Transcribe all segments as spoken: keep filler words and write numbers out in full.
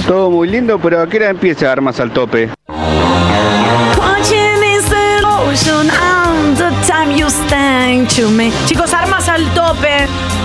Todo muy lindo, pero ¿a qué hora empieza Armas al Tope? Chicos, Armas al Tope.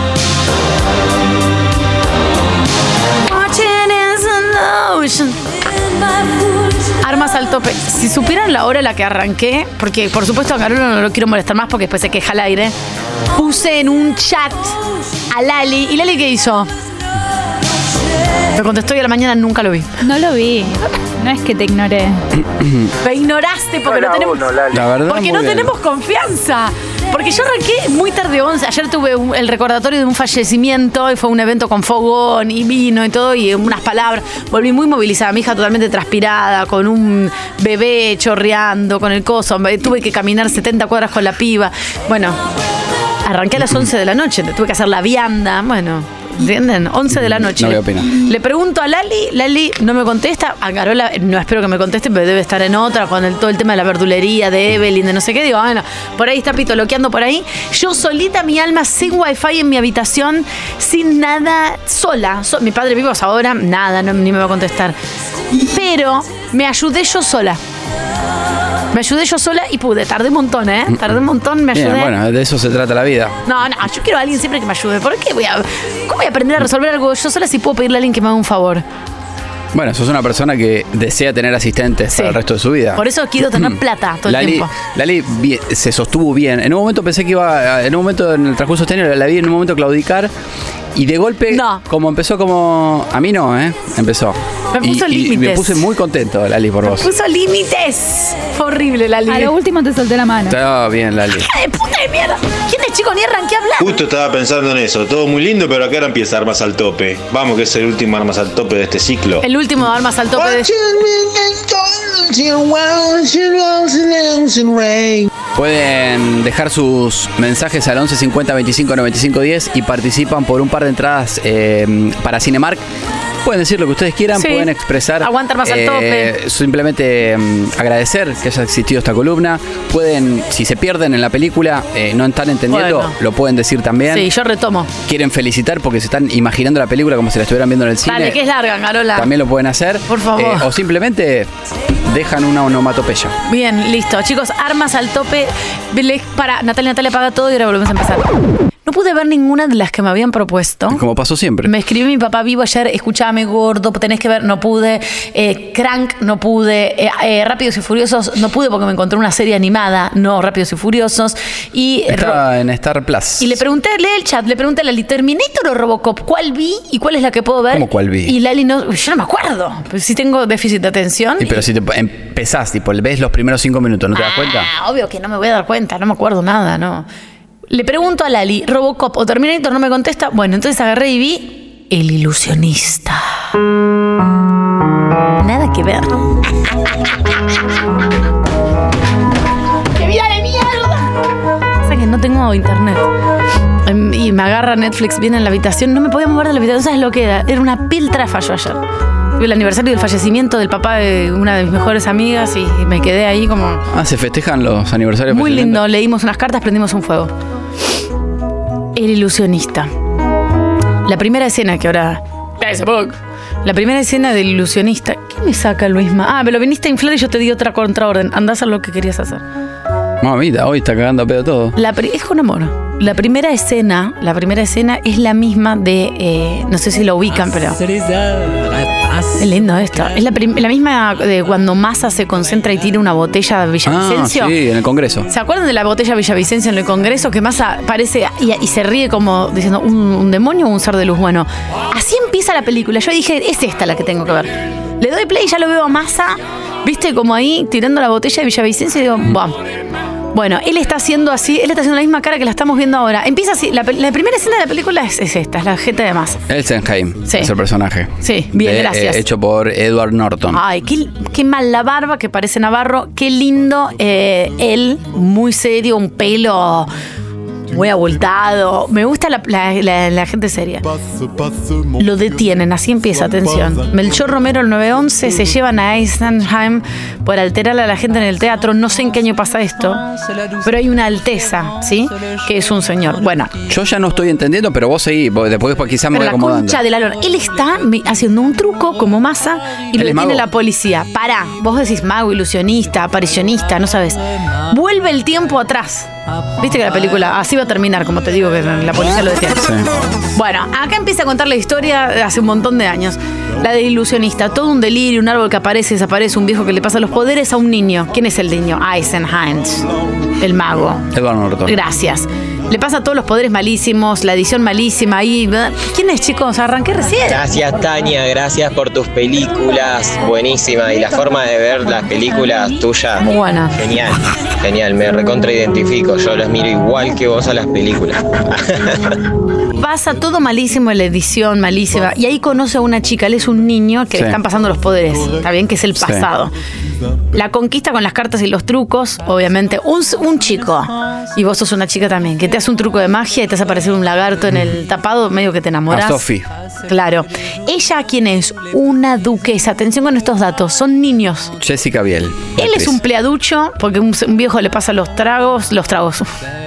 Armas al Tope. Si supieran la hora a la que arranqué, porque por supuesto a Carola no lo quiero molestar más porque después se queja al aire, puse en un chat a Lali. ¿Y Lali qué hizo? Me contestó y a la mañana nunca lo vi. No lo vi. No es que te ignoré. Me ignoraste porque no, no tenemos. Uno, la verdad, porque no bien. tenemos confianza. Porque yo arranqué muy tarde once. Ayer tuve un, el recordatorio de un fallecimiento y fue un evento con fogón y vino y todo y unas palabras. Volví muy movilizada. Mi hija totalmente transpirada, con un bebé chorreando, con el coso. Tuve que caminar setenta cuadras con la piba. Bueno, arranqué a las once de la noche. Tuve que hacer la vianda. Bueno. ¿Entienden? once de la noche. No voy a opinar. Le pregunto a Lali, Lali no me contesta. A Carola no espero que me conteste, pero debe estar en otra con el, todo el tema de la verdulería, de Evelyn, de no sé qué. Digo, bueno, por ahí está pitoloqueando por ahí. Yo solita, mi alma, sin wifi en mi habitación, sin nada, sola. So, mi padre vivo ahora, nada, no, ni me va a contestar. Pero me ayudé yo sola. Me ayudé yo sola y pude. Tardé un montón, ¿eh? Tardé un montón, me ayudé. Bien, bueno, de eso se trata la vida. No, no, yo quiero a alguien siempre que me ayude. ¿Por qué voy a, ¿Cómo voy a aprender a resolver algo yo sola si puedo pedirle a alguien que me haga un favor? Bueno, sos una persona que desea tener asistentes sí. para el resto de su vida. Por eso quiero tener plata todo Lali, el tiempo. Lali bien, se sostuvo bien. En un momento pensé que iba, en un momento en el transcurso este año la vi en un momento claudicar. Y de golpe, no. como empezó como... A mí no, ¿eh? Empezó. Me puso y, límites. Y me puse muy contento, Lali, por me vos. Me puso límites. Fue horrible, Lali. A lo último te solté la mano. Está bien, Lali. ¡Hija de puta de mierda! ¿Quién es, chico? Ni arranqué a hablar. Justo estaba pensando en eso. Todo muy lindo, pero acá ahora empieza Armas al Tope. Vamos, que es el último Armas al Tope de este ciclo. El último Armas al Tope de... Pueden dejar sus mensajes al once cincuenta veinticinco noventa y cinco diez y participan por un par de entradas eh, para Cinemark. Pueden decir lo que ustedes quieran, sí. pueden expresar. Aguanta Armas al Tope. Simplemente um, agradecer que haya existido esta columna. Pueden, si se pierden en la película, eh, no están entendiendo, bueno. lo pueden decir también. Sí, yo retomo. Quieren felicitar porque se están imaginando la película como si la estuvieran viendo en el cine. Dale, que es larga, Carola. También lo pueden hacer. Por favor. Eh, o simplemente dejan una onomatopeya. Bien, listo. Chicos, Armas al Tope. Para, Natalia, Natalia apaga todo y ahora volvemos a empezar. No pude ver ninguna de las que me habían propuesto. Como pasó siempre. Me escribió mi papá vivo ayer, escuchame gordo, tenés que ver, no pude. Eh, Crank, no pude. Eh, eh, Rápidos y Furiosos, no pude porque me encontré una serie animada, no Rápidos y Furiosos. Y está en Star Plus. Y le pregunté, lee el chat, le pregunté a Lali, ¿Terminator o Robocop? ¿Cuál vi y cuál es la que puedo ver? ¿Cómo cuál vi? Y Lali no, yo no me acuerdo. Pues sí tengo déficit de atención. Y pero y... si te empezás, tipo, ves los primeros cinco minutos, ¿no te ah, das cuenta? Obvio que no me voy a dar cuenta, no me acuerdo nada, no. Le pregunto a Lali, Robocop o Terminator, no me contesta. Bueno, entonces agarré y vi El Ilusionista. Nada que ver. ¡Qué vida de mierda! O sea que no tengo internet. Y me agarra Netflix bien en la habitación. No me podía mover de la habitación. ¿Sabes lo que era? Era una piltra falló ayer. Fue el aniversario del fallecimiento del papá de una de mis mejores amigas y me quedé ahí como... Ah, ¿se festejan los aniversarios? Muy lindo, leímos unas cartas, prendimos un fuego. El Ilusionista. La primera escena que ahora... La primera escena del Ilusionista. ¿Qué me saca, Luisma? Ah, me lo viniste a inflar y yo te di otra contraorden. Andá a hacer lo que querías hacer. Mamita, hoy está cagando a pedo todo. La pri- es con amor. La primera escena, la primera escena es la misma de, eh, no sé si lo ubican, pero es lindo esto. Es la, prim- la misma de cuando Massa se concentra y tira una botella de Villavicencio. Ah, sí, en el Congreso. ¿Se acuerdan de la botella Villavicencio en el Congreso? Que Massa parece y, y se ríe como diciendo, ¿un, un demonio o un ser de luz? Bueno, así empieza la película. Yo dije, es esta la que tengo que ver. Le doy play y ya lo veo a Massa, viste, como ahí tirando la botella de Villavicencio y digo, ¡bam! Bueno, él está haciendo así, él está haciendo la misma cara que la estamos viendo ahora. Empieza así, la, la primera escena de la película es, es esta, es la jeta de Massa. Elsenheim sí. es el personaje. Sí, bien, de, gracias. Eh, hecho por Edward Norton. Ay, qué, qué mal la barba que parece Navarro, qué lindo eh, él, muy serio, un pelo muy abultado. Me gusta la, la, la, la gente seria. Lo detienen, así empieza, atención. Melchor Romero, el nueve once, se llevan a Eisenheim por alterar a la gente en el teatro. No sé en qué año pasa esto, pero hay una alteza, ¿sí? Que es un señor. Bueno. Yo ya no estoy entendiendo, pero vos seguí, después quizás me voy acomodando. La concha de la lora. Él está haciendo un truco como Massa y lo detiene la policía. Pará, vos decís mago, ilusionista, aparicionista, no sabes. Vuelve el tiempo atrás. Viste que la película así va a terminar, como te digo, que la policía lo detiene. Sí. Bueno, acá empieza a contar la historia de hace un montón de años. La de ilusionista, todo un delirio, un árbol que aparece, desaparece, un viejo que le pasa los poderes a un niño. ¿Quién es el niño? Eisenheim, el mago. Edward Norton. Gracias. Le pasa todos los poderes malísimos, la edición malísima. Y, ¿quién es, chicos? Arranqué recién. Gracias, Tania. Gracias por tus películas. Buenísima. Y la forma de ver las películas tuyas. Muy buena. Genial. Genial. Me recontraidentifico. Yo las miro igual que vos a las películas. Pasa todo malísimo en la edición, malísima. Y ahí conoce a una chica. Él es un niño que sí. le están pasando los poderes. Está bien que es el pasado. Sí. La conquista con las cartas y los trucos. Obviamente, un, un chico. Y vos sos una chica también. Que te hace un truco de magia y te hace aparecer un lagarto en el tapado, medio que te enamorás. A Sophie. Claro. ¿Ella quién es? Una duquesa. Atención con estos datos. Son niños. Jessica Biel. Él actriz. Es un pleaducho porque un, un viejo le pasa los tragos. Los tragos.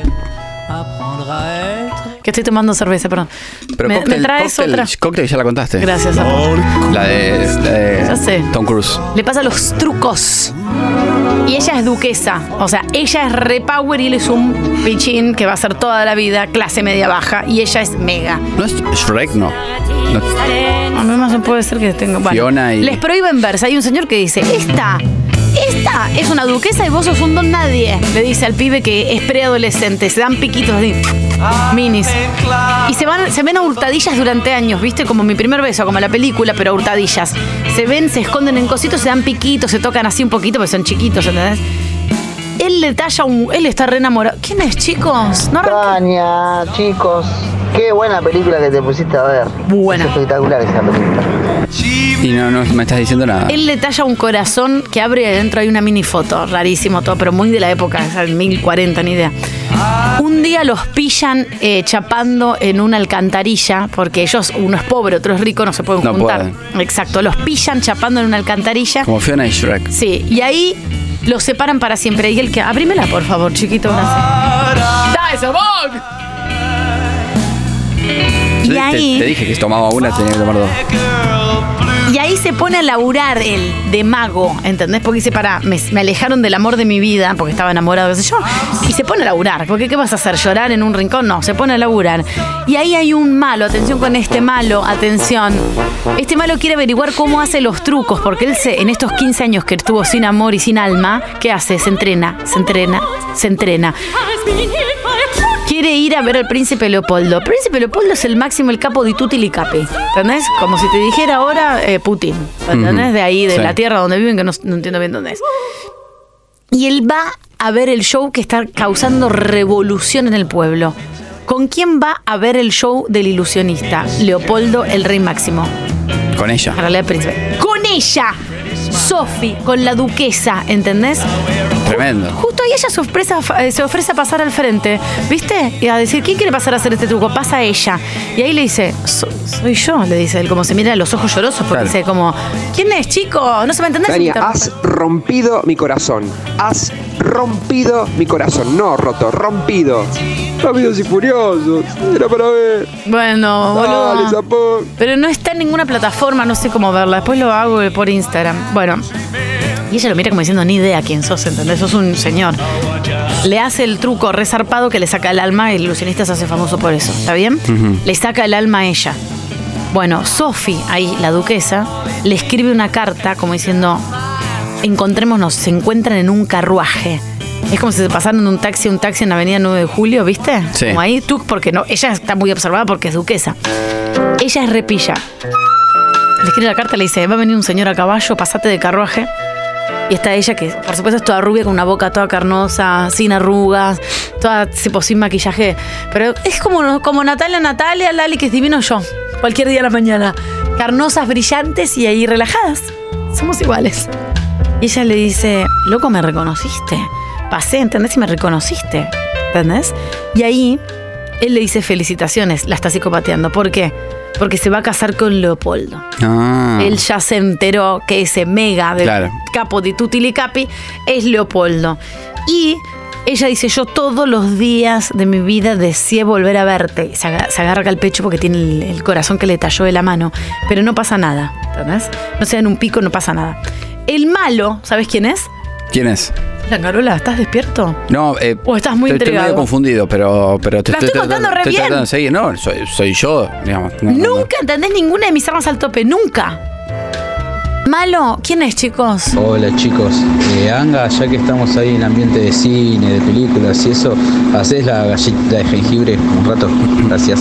Que estoy tomando cerveza, perdón. Pero me, cóctel, me traes cóctel, otra. Cóctel ya la contaste. Gracias, amor. La de, la de ya sé. Tom Cruise. Le pasa los trucos. Y ella es duquesa. O sea, ella es repower y él es un pichín que va a ser toda la vida clase media baja. Y ella es mega. ¿No es Shrek? No. no. A mí más se puede ser que tenga. Bueno, Fiona y... les prohíben verse. Hay un señor que dice: Esta. Esta es una duquesa y vos sos un don nadie. Le dice al pibe que es preadolescente. Se dan piquitos así, minis. Y se van, se ven a hurtadillas durante años, ¿viste? Como Mi primer beso, como la película, pero a hurtadillas. Se ven, se esconden en cositos, se dan piquitos, se tocan así un poquito, porque son chiquitos, ¿entendés? Él le talla un... Él está re enamorado. ¿Quién es, chicos? No Tania, chicos. Qué buena película que te pusiste a ver. Buena. Es espectacular esa película. Y no, no me estás diciendo nada. Él le talla un corazón que abre y adentro hay una mini foto. Rarísimo todo, pero muy de la época, o sea, mil cuarenta, ni idea. Un día los pillan eh, chapando en una alcantarilla, porque ellos, uno es pobre, otro es rico, no se pueden no juntar. Pueden. Exacto, los pillan chapando en una alcantarilla. Como Fiona y Shrek. Sí, y ahí los separan para siempre. Y él que, abrímela, por favor, chiquito, gracias. ¡Da ese bug! Y te, ahí, te dije que si tomaba una tenía que tomar dos. Y ahí se pone a laburar él, de mago, ¿entendés? Porque dice, pará, me, me alejaron del amor de mi vida, porque estaba enamorado, qué sé yo, y se pone a laburar. Porque ¿qué vas a hacer? ¿Llorar en un rincón? No, se pone a laburar. Y ahí hay un malo, atención con este malo, atención. Este malo quiere averiguar cómo hace los trucos, porque él se, en estos quince años que estuvo sin amor y sin alma, ¿qué hace? Se entrena, se entrena, se entrena. Quiere ir a ver al príncipe Leopoldo. El príncipe Leopoldo es el máximo, el capo di tutti li capi. ¿Entendés? Como si te dijera ahora eh, Putin. ¿Entendés? Uh-huh. De ahí, de sí. la tierra donde viven, que no, no entiendo bien dónde es. Y él va a ver el show que está causando revolución en el pueblo. ¿Con quién va a ver el show del ilusionista? Leopoldo, el rey máximo. Con ella. Para leer príncipe. ¡Con ella! Sophie, con la duquesa, ¿entendés? Tremendo. Justo ahí ella se ofrece, a, se ofrece a pasar al frente, ¿viste? Y a decir, ¿quién quiere pasar a hacer este truco? Pasa ella. Y ahí le dice, so, soy yo, le dice él, como se mira a los ojos llorosos, porque claro. dice como, ¿quién es, chico? No se va a entender. Tania, has rompido mi corazón. Has rompido mi corazón. No roto, rompido. Rápidos y Furiosos. Era para ver. Bueno, Dale, boludo. Pero no está en ninguna plataforma, no sé cómo verla. Después lo hago por Instagram. Bueno. Y ella lo mira como diciendo, ni idea quién sos, ¿entendés? Sos un señor. Le hace el truco resarpado que le saca el alma y el ilusionista se hace famoso por eso. ¿Está bien? Uh-huh. Le saca el alma a ella. Bueno, Sophie, ahí, la duquesa, le escribe una carta como diciendo, encontrémonos, se encuentran en un carruaje. Es como si se pasaran de un taxi a un taxi en la avenida nueve de julio, ¿viste? Sí. Como ahí, tú, porque no, ella está muy observada porque es duquesa. Ella es repilla. Le escribe la carta, le dice, va a venir un señor a caballo, pasate de carruaje. Y está ella, que por supuesto es toda rubia, con una boca toda carnosa, sin arrugas, toda tipo, sin maquillaje. Pero es como, como Natalia, Natalia, Lali, que es divino yo. Cualquier día de la mañana. Carnosas, brillantes y ahí relajadas. Somos iguales. Y ella le dice, loco, ¿me reconociste? Pasé, ¿entendés? Y me reconociste, ¿entendés? Y ahí Él le dice felicitaciones, la está psicopateando. ¿Por qué? Porque se va a casar con Leopoldo. Ah. Él ya se enteró que ese mega de Claro. capo di tutti li capi es Leopoldo. Y ella dice, yo todos los días de mi vida deseé volver a verte. Se agarra, se agarra al pecho porque tiene el, el corazón que le talló de la mano. Pero no pasa nada, ¿entendés? No se dan un pico, no pasa nada. El malo, ¿sabes quién es? ¿Quién es? La Carola, ¿estás despierto? No, eh, ¿O estás muy estoy, estoy intrigado? medio confundido, pero, pero te La estoy contando re estoy bien. tratando de seguir. No, soy, soy yo, digamos. No, no, no. Nunca entendés ninguna de mis armas al tope, nunca. Malo, ¿quién es, chicos? Hola chicos, eh, Anga, ya que estamos ahí en el ambiente de cine, de películas y eso, ¿hacés la galletita de jengibre un rato? Gracias.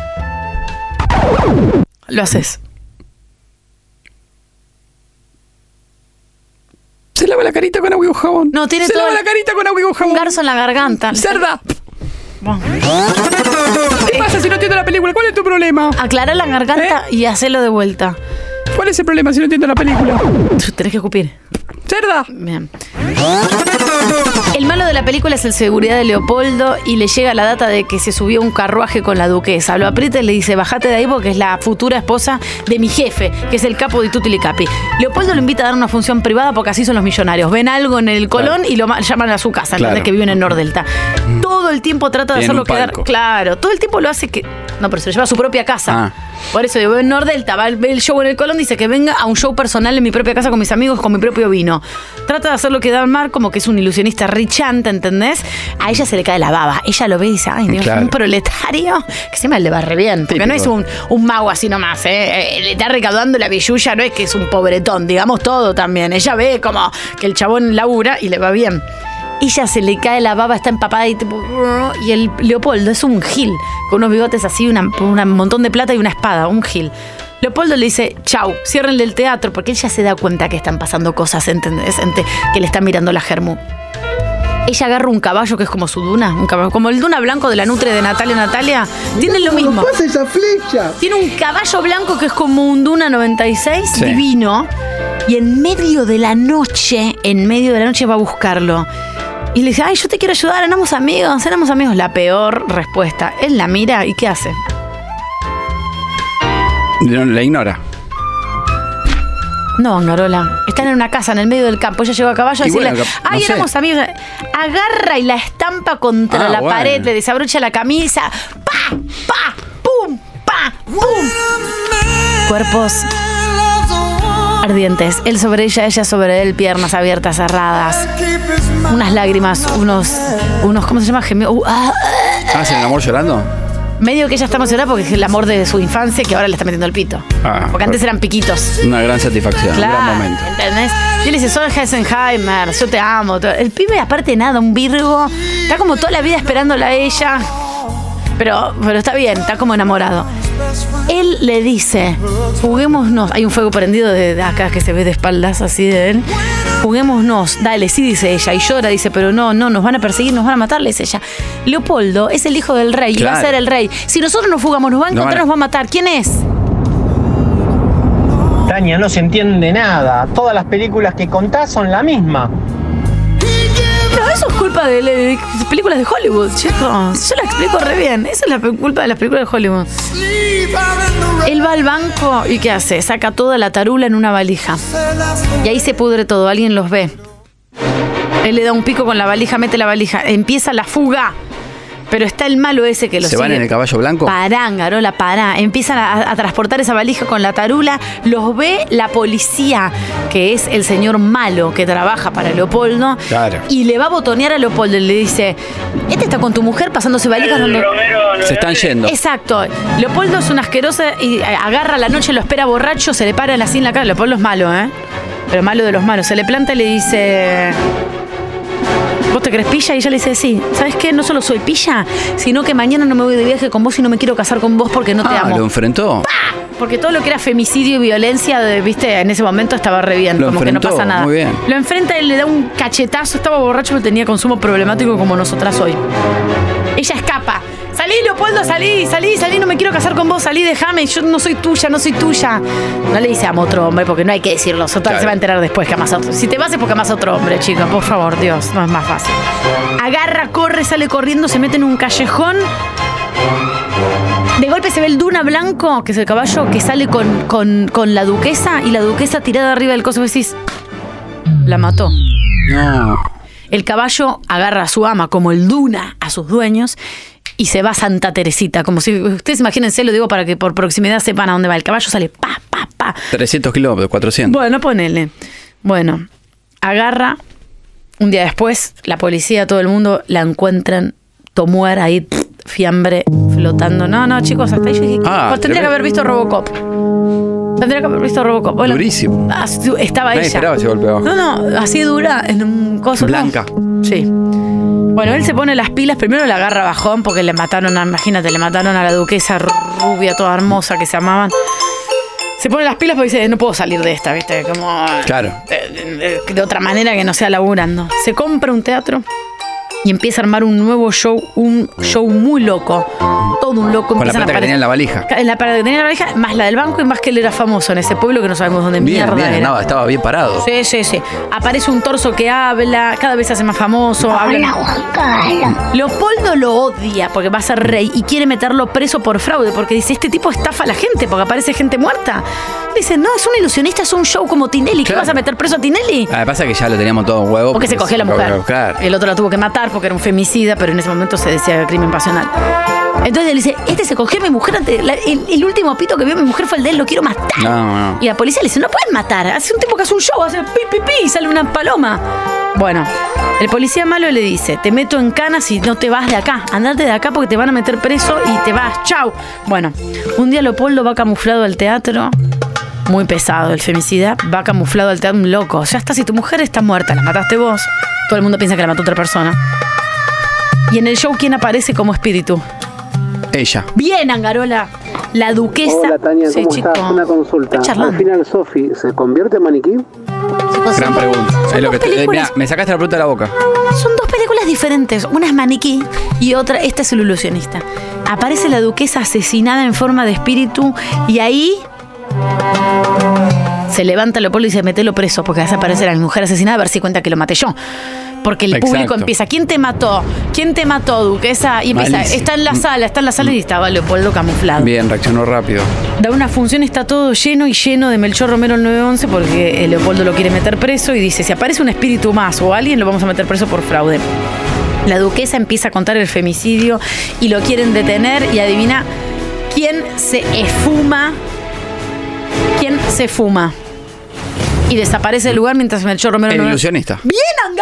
Lo haces. Se lava la carita con agua y un jabón. No, tiene Se todo lava el- la carita con agua y un jabón. Un garzo en la garganta. ¡Cerda! Bueno. ¿Qué pasa si no entiendo la película? ¿Cuál es tu problema? Aclara la garganta y hacelo de vuelta. ¿Cuál es el problema si no entiendo la película? Tenés que escupir. ¡Cerda! Bien. El malo de la película es el seguridad de Leopoldo y le llega la data de que se subió un carruaje con la duquesa. Lo aprieta y le dice, bajate de ahí porque es la futura esposa de mi jefe, que es el capo di tutti li capi. Leopoldo lo invita a dar una función privada porque así son los millonarios. Ven algo en el Colón Claro. y lo ma- llaman a su casa, Claro. ¿entendés? Que viven en Nordelta. Todo el tiempo trata de Tiene hacerlo un quedar... palco. Claro, todo el tiempo lo hace que... No, pero se lo lleva a su propia casa. Ah. Por eso digo, en Nordelta, va el, ve el show en el Colón, dice que venga a un show personal en mi propia casa con mis amigos, con mi propio vino. Trata de hacerlo quedar mal como que es un ilusionista richanta, ¿entendés? A ella se le cae la baba. Ella lo ve y dice, ay, Dios, Claro. un proletario que se me le va re bien. Porque Típico. no es un, un mago así nomás, ¿eh? Eh, Le está recaudando la billulla, no es que es un pobretón, digamos todo también. Ella ve como que el chabón labura y le va bien. Ella se le cae la baba, está empapada y tipo, y el Leopoldo es un gil, con unos bigotes así, una- una- un montón de plata y una espada, un gil. Leopoldo le dice, chau, ciérrenle el teatro, porque él ya se da cuenta que están pasando cosas, ¿entendés? Ente- Que le está mirando la germu. Ella agarra un caballo que es como su duna, un caballo, como el duna blanco de la nutre de Natalia Natalia. Tienen lo mismo. pasa esa flecha? Tiene un caballo blanco que es como un Duna noventa y seis, Sí. divino. Y en medio de la noche, en medio de la noche va a buscarlo. Y le dice, ay, yo te quiero ayudar, éramos amigos, éramos amigos. La peor respuesta. Él la mira y ¿qué hace? No, la ignora. No, Norola. Están en una casa en el medio del campo. Ella llegó a caballo a Y decirle, bueno, cap- ay, no sé. éramos amigos. Agarra y la estampa contra Ah, la bueno. pared, le desabrocha la camisa. ¡Pa! ¡Pa! ¡Pum! ¡Pa! ¡Pum! Cuerpos ardientes. Él sobre ella, ella sobre él, piernas abiertas, cerradas. Unas lágrimas, unos, unos, ¿cómo se llama? Gemidos. Uh, ah, ¿Ah, ¿hacen el amor llorando? medio que ella está emocionada porque es el amor de su infancia que ahora le está metiendo el pito. Ah, porque antes eran piquitos. Una gran satisfacción, un gran momento. ¿Entendés? Y él dice, soy Heisenheimer, yo te amo. El pibe, aparte de nada, un virgo, está como toda la vida esperándola a ella. Pero, pero está bien, está como enamorado. Él le dice, juguémonos. Hay un fuego prendido de, de acá que se ve de espaldas así de él. Juguémonos, dale, sí, dice ella. Y llora, dice, pero no, no, nos van a perseguir, nos van a matar, le dice ella. Leopoldo es el hijo del rey y va a Claro. ser el rey. Si nosotros nos fugamos, nos va a No encontrar, van a- nos va a matar. ¿Quién es? Tania, no se entiende nada. Todas las películas que contás son la misma. Pero eso es culpa de, de- de películas de Hollywood, chicos. Yo la explico re bien. Esa es la pe- culpa de las películas de Hollywood. Él va al banco y ¿qué hace? Saca toda la tarula en una valija. Y ahí se pudre todo, alguien los ve. Él le da un pico con la valija, mete la valija. Empieza la fuga. Pero está el malo ese que lo ¿Se sigue. van en el caballo blanco? Pará, Garola, pará. Empiezan a, a transportar esa valija con la tarula. Los ve la policía, que es el señor malo que trabaja para Leopoldo. Claro. Y le va a botonear a Leopoldo y le dice, este está con tu mujer pasándose valijas donde... Se están yendo. Exacto. Leopoldo es un asqueroso y eh, agarra la noche, lo espera borracho, se le para así en la cara. Leopoldo es malo, ¿eh? Pero malo de los malos. Se le planta y le dice... ¿Vos te crees pilla? Y ella le dice, sí. ¿Sabes qué? No solo soy pilla, sino que mañana no me voy de viaje con vos y no me quiero casar con vos porque no te Ah, amo. lo enfrentó. Porque todo lo que era femicidio y violencia, de- viste, en ese momento estaba re bien, Lo como que no enfrentó, pasa nada. muy bien. Lo enfrenta y le da un cachetazo, estaba borracho, pero tenía consumo problemático como nosotras hoy. Ella escapa. Salí, Leopoldo, salí, salí, salí, no me quiero casar con vos, salí, déjame, yo no soy tuya, no soy tuya. No le dice amo a otro hombre, porque no hay que decirlo, total, Claro. se va a enterar después que amas a otro. Si te vas es porque amas a otro hombre, chica, por favor, Dios, no es más fácil. Agarra, corre, sale corriendo, se mete en un callejón De golpe se ve el Duna blanco, que es el caballo, que sale con, con, con la duquesa y la duquesa tirada arriba del coso. Y decís, la mató. No. El caballo agarra a su ama como el Duna a sus dueños y se va a Santa Teresita. Como si, ustedes imagínense, lo digo para que por proximidad sepan a dónde va. El caballo sale pa, pa, pa. trescientos kilómetros, cuatrocientos. Bueno, ponele. Bueno, agarra. Un día después, la policía, todo el mundo, la encuentran tomuera ahí, pff, fiambre, flotando. No, no, chicos, hasta ahí yo dije, Ah, vos tendría que haber visto Robocop. Tendría que haber visto Robocop. Bueno, Durísimo. así- estaba Nadie ella. esperaba ese golpe abajo. No, no, así dura, en un coso. ¿no? Blanca. Sí. Bueno, él se pone las pilas, primero le agarra bajón porque le mataron, a, imagínate, le mataron a la duquesa rubia, toda hermosa que se amaban. Se pone las pilas porque dice, no puedo salir de esta, ¿viste? Como Claro. de, de- de otra manera que no sea laburando. Se compra un teatro y empieza a armar un nuevo show, un show muy loco. Todo un loco. Con la empiezan a plata que apare- tenía en la valija. En la plata que tenía en la valija, más la del banco y más que él era famoso en ese pueblo que no sabemos dónde Bien, mierda bien, era. no, estaba bien parado. Sí, sí, sí. Aparece un torso que habla, cada vez se hace más famoso. Habla. Leopoldo lo odia porque va a ser rey y quiere meterlo preso por fraude porque dice, este tipo estafa a la gente porque aparece gente muerta. Dice, no, es un ilusionista, es un show como Tinelli. ¿Qué Claro. vas a meter preso a Tinelli? Ah, pasa que ya lo teníamos todo en huevo. Porque se cogió a la mujer. Claro. El otro la tuvo que matar porque era un femicida, pero en ese momento se decía crimen pasional. Entonces él dice, este se cogió a mi mujer, antes- la- el, el último pito que vio mi mujer fue el de él, lo quiero matar. No, no. Y la policía le dice, no pueden matar. Hace un tipo que hace un show, hace pi, pi, pi, y sale una paloma. Bueno, el policía malo le dice, te meto en canas y no te vas de acá. Andate de acá porque te van a meter preso y te vas. Chau. Bueno, un día Leopoldo va camuflado al teatro. Muy pesado el femicida. Va camuflado al teatro, un loco. Ya está, si tu mujer está muerta, la mataste vos. Todo el mundo piensa que la mató otra persona. Y en el show, ¿quién aparece como espíritu? Ella. Bien, Angarola. La duquesa. Hola Tania, Sí, ¿cómo chico. estás? Una consulta. Está charlando. Al final Sofi, ¿se convierte en maniquí? Gran pregunta. Es lo que te- eh, películas. mirá, me sacaste la pregunta de la boca. Son dos películas diferentes. Una es maniquí y otra, esta es el ilusionista. Aparece la duquesa asesinada en forma de espíritu y ahí se levanta Leopoldo y dice, metelo preso porque vas a aparecer a mi mujer asesinada a ver si cuenta que lo maté yo. Porque el Exacto. público empieza, ¿quién te mató? ¿Quién te mató, duquesa? Y empieza, Malísimo. está en la sala, está en la sala y estaba Leopoldo camuflado. Bien, reaccionó rápido. Da una función, está todo lleno y lleno de Melchor Romero el nueve once porque eh, Leopoldo lo quiere meter preso y dice, si aparece un espíritu más o alguien, lo vamos a meter preso por fraude. La duquesa empieza a contar el femicidio y lo quieren detener y adivina quién se esfuma, quién se fuma. Y desaparece del lugar mientras Melchor Romero El nueve- ilusionista. ¡Bien,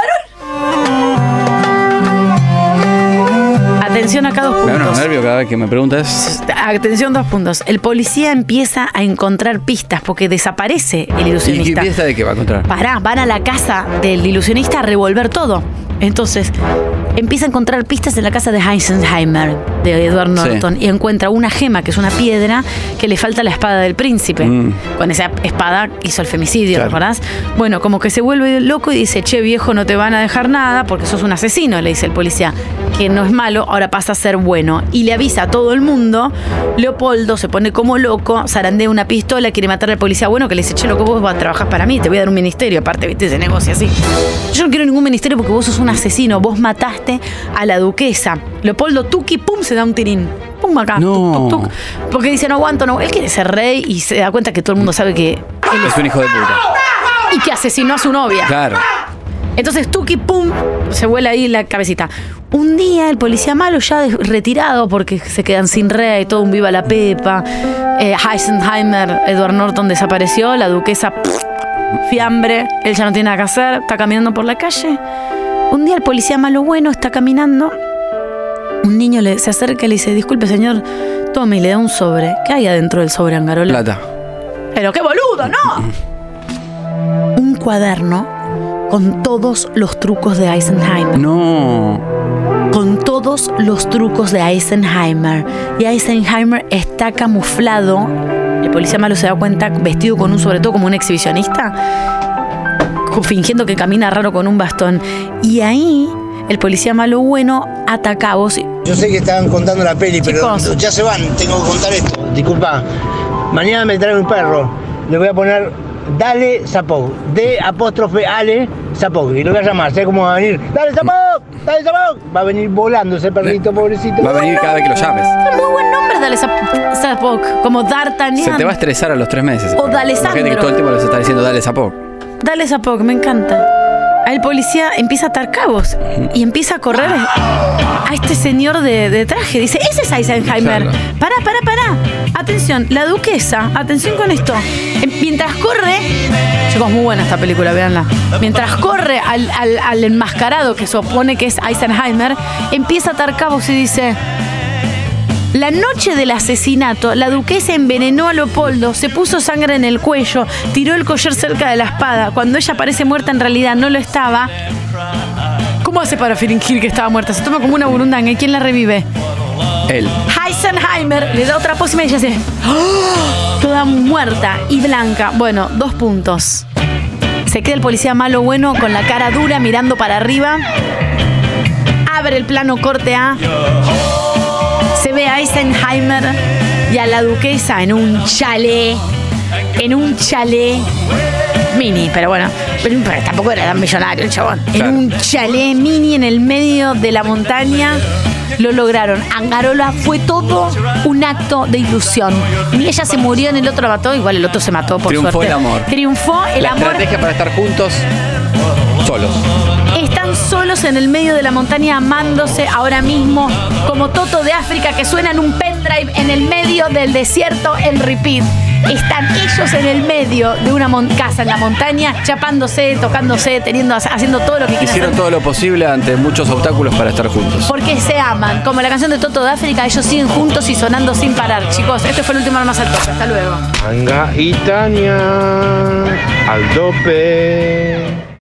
Angarol! Atención acá dos Me da unos puntos. nervios cada vez que me preguntas. Atención, dos puntos. El policía empieza a encontrar pistas porque desaparece el ¿Y qué ilusionista. fiesta de qué va a encontrar? Pará, van a la casa del ilusionista a revolver todo. Entonces, empieza a encontrar pistas en la casa de Heisenheimer, de Edward Norton, y encuentra una gema, que es una piedra, que le falta la espada del príncipe. Mm. Con esa espada hizo el femicidio, Claro. ¿verdad? Bueno, como que se vuelve loco y dice, che, viejo, no te van a dejar nada porque sos un asesino, le dice el policía, que no es malo, ahora pasa a ser bueno. Y le avisa a todo el mundo. Leopoldo se pone como loco, zarandea una pistola, quiere matar al policía bueno, que le dice, che, loco, vos vas a trabajar para mí, te voy a dar un ministerio, aparte, viste, se negocia así. Yo no quiero ningún ministerio porque vos sos un asesino, vos mataste a la duquesa. Leopoldo, tuki, pum, se da un tirín. Pum, acá, No. tuc, tuc, tuc. Porque dice, no aguanto, no. Él quiere ser rey y se da cuenta que todo el mundo sabe que él es, Es un hijo de puta. y que asesinó a su novia. Claro. Entonces, tuki, pum, se vuela ahí la cabecita. Un día el policía malo ya de- retirado porque se quedan sin rey, todo un viva la pepa. Eh, Heisenheimer, Edward Norton desapareció, la duquesa, pff, fiambre, él ya no tiene nada que hacer, está caminando por la calle. Un día el policía malo bueno está caminando. Un niño le, se acerca y le dice, disculpe señor, tome y le da un sobre. ¿Qué hay adentro del sobre, Angarola? Plata. Pero qué boludo, ¿no? Un cuaderno con todos los trucos de Eisenheimer. No. Con todos los trucos de Eisenheimer. Y Eisenheimer está camuflado. El policía malo se da cuenta, vestido con un sobre todo como un exhibicionista, fingiendo que camina raro con un bastón. Y ahí el policía malo bueno ataca a vos. Yo sé que estaban contando la peli, Chicos. pero ya se van, tengo que contar esto. Disculpa, mañana me trae un perro, le voy a poner Dale Zapog. D apóstrofe Ale Zapog. Y lo voy a llamar, ¿sabes cómo va a venir? ¡Dale Zapog! ¡Dale Zapog! Va a venir volando ese perrito, pobrecito. Va a venir cada vez que lo llames. Es muy buen nombre, Dale Zap- Zapok. Como D'Artagnan. Se te va a estresar a los tres meses. O Dale Sandro. Imagínate que todo el tiempo les está diciendo dale Zapog. Dale Zapok, me encanta. El policía empieza a atar cabos y empieza a correr a este señor de, de traje. Dice, ese es Eisenheimer. Claro. Pará, pará, pará. Atención, la duquesa, atención con esto. Mientras corre, chicos, muy buena esta película, véanla. Mientras corre al, al, al enmascarado que supone que es Eisenheimer, empieza a atar cabos y dice... La noche del asesinato, la duquesa envenenó a Leopoldo, se puso sangre en el cuello, tiró el collar cerca de la espada. Cuando ella parece muerta, en realidad no lo estaba. ¿Cómo hace para fingir que estaba muerta? Se toma como una burundanga. ¿Y quién la revive? Él. Eisenheimer le da otra pócima y ella se... ¡Oh! Toda muerta y blanca. Bueno, dos puntos. Se queda el policía malo bueno con la cara dura mirando para arriba. Abre el plano corte A. Se ve a Eisenheimer y a la duquesa en un chalet, en un chalet mini, pero bueno, pero, pero tampoco era tan millonario el chabón. Claro. En un chalet mini en el medio de la montaña. Lo lograron. Angarola fue todo un acto de ilusión. Ni ella se murió ni el otro mató, igual el otro se mató por Triunfó suerte. el amor. Triunfó el la amor. La estrategia para estar juntos, solos. Están solos en el medio de la montaña amándose ahora mismo como Toto de África que suena en un pendrive en el medio del desierto en repeat. Están ellos en el medio de una mon- casa en la montaña, chapándose, tocándose, teniendo, haciendo todo lo que quieran. Hicieron hacer. todo lo posible ante muchos obstáculos para estar juntos. Porque se aman. Como la canción de Toto de África, ellos siguen juntos y sonando sin parar. Chicos, este fue el último Armas al Tope. Hasta luego. Anga y Tania al tope.